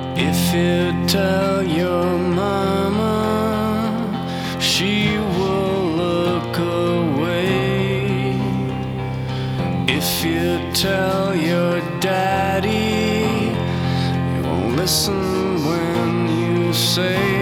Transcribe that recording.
If you tell your mama, she will look away. If you tell your daddy, he won't listen when you say